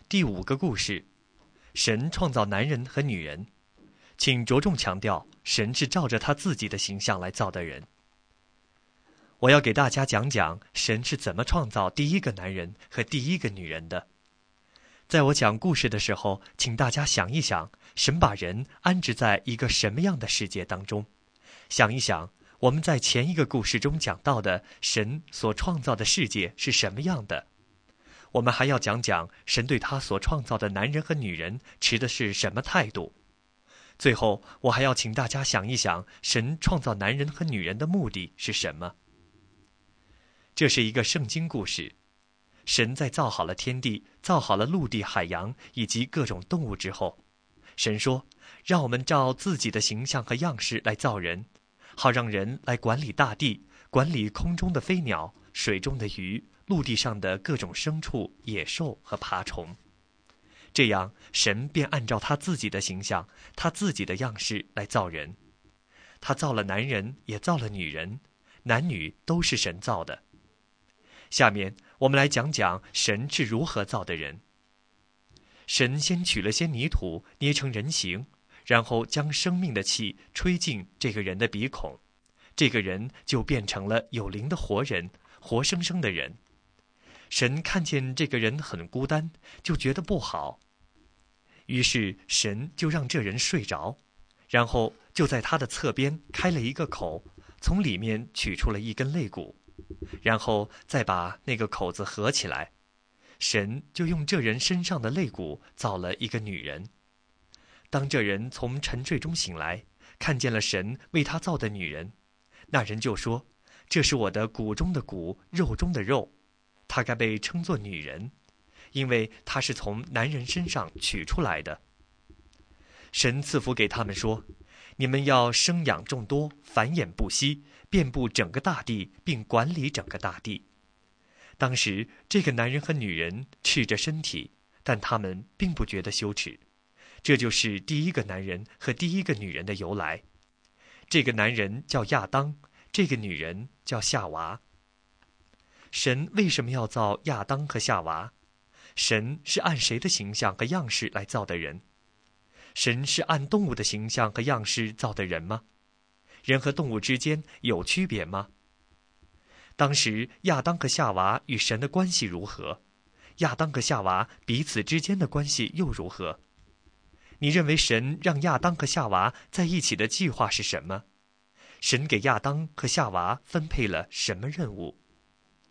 第5个故事：神创造男人和女人。请着重强调，神是照着他自己的形象来造的人。我要给大家讲讲神是怎么创造第一个男人和第一个女人的。在我讲故事的时候，请大家想一想，神把人安置在一个什么样的世界当中？想一想，我们在前一个故事中讲到的神所创造的世界是什么样的？我们还要讲讲神对他所创造的男人和女人持的是什么态度。最后，我还要请大家想一想，神创造男人和女人的目的是什么？这是一个圣经故事。神在造好了天地，造好了陆地、海洋以及各种动物之后，神说：“让我们照自己的形象和样式来造人，好让人来管理大地，管理空中的飞鸟、水中的鱼、陆地上的各种牲畜、野兽和爬虫。”这样，神便按照他自己的形象、他自己的样式来造人。他造了男人，也造了女人，男女都是神造的。下面我们来讲讲神是如何造的人。神先取了些泥土，捏成人形，然后将生命的气吹进这个人的鼻孔，这个人就变成了有灵的活人，活生生的人。神看见这个人很孤单，就觉得不好，于是神就让这人睡着，然后就在他的侧边开了一个口，从里面取出了一根肋骨，然后再把那个口子合起来。神就用这人身上的肋骨造了一个女人。当这人从沉睡中醒来，看见了神为他造的女人，那人就说：“这是我的骨中的骨，肉中的肉，她该被称作女人，因为她是从男人身上取出来的。”神赐福给他们说：“你们要生养众多，繁衍不息，遍布整个大地，并管理整个大地。”当时这个男人和女人赤着身体，但他们并不觉得羞耻。这就是第一个男人和第一个女人的由来。这个男人叫亚当，这个女人叫夏娃。神为什么要造亚当和夏娃？神是按谁的形象和样式来造的人？神是按动物的形象和样式造的人吗？人和动物之间有区别吗？当时亚当和夏娃与神的关系如何？亚当和夏娃彼此之间的关系又如何？你认为神让亚当和夏娃在一起的计划是什么？神给亚当和夏娃分配了什么任务？